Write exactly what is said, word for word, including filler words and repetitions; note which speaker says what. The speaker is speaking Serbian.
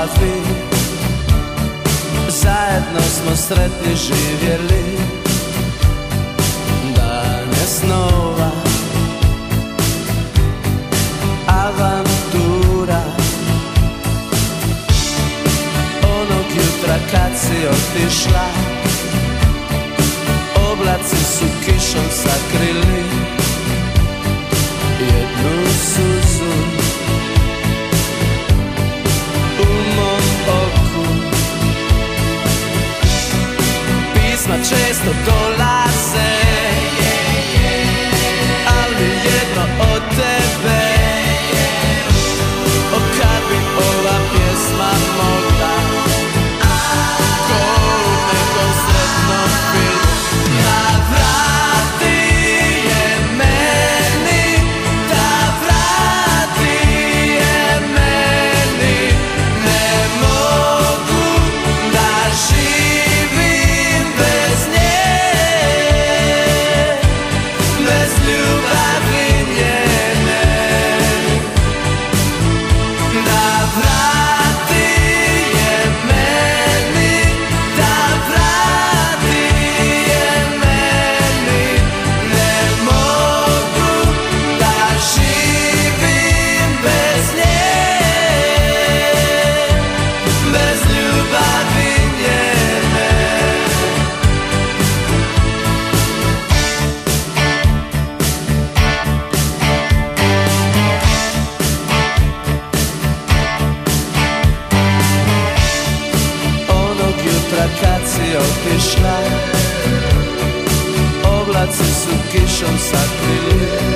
Speaker 1: glavi. Zajedno smo sretni živjeli, dane snova, avantura. Onog jutra kad si otišla, oblaci su kišom sakrili jednu suzu u mom oku. Pisma često dolaze, al mi jedno od tebe. O kad bi ova pjesma mogla ko u nekom sretnom filmu da vrati je meni, da vrati je meni. Ne mogu da živim bez nje, bez ljubavi njene. Da vrati je meni, da vrati je meni. Ne mogu da živim bez nje, bez ljubavi njene. Onog jutra kad si otišla, oblaci su kišom sakrili